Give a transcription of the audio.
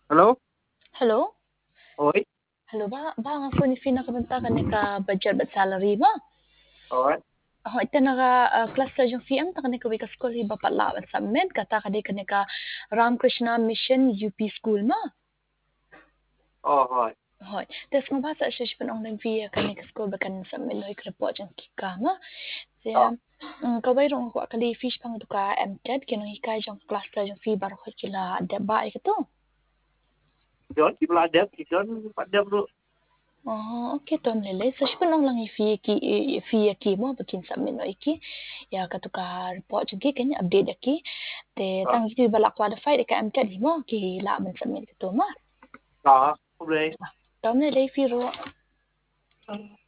Hello? Hello? Oi? Hello ba nga ko ni Fina kabanta ka ni ka budget at salary ba? Alright. Ito naka class sa yung fee ang taka ni ka wika school hiba palawan sa med kata ka di ka ni ka Ramkrishna Mission UP School ma. Alright. Hoy. Tes kung basa siya siya online fee ka ni ka school ba kan sa Meloy report yung kika ma. Siya kaway rong ko akali fish pang duka MCAT kinong hikay yung class sa yung fee baro ko kila deba ito. Yun, yun, padam lu. Oh, okay Tom Lele. Sa siya nang lang i-fee mo bakin sa amin no iki. Ya katuka report juga kanya update aki. Te tang itu bala qualified ka am kadi mo ki laman sa amin to ma. Đó, hôm nay. Tom Lele fee ro.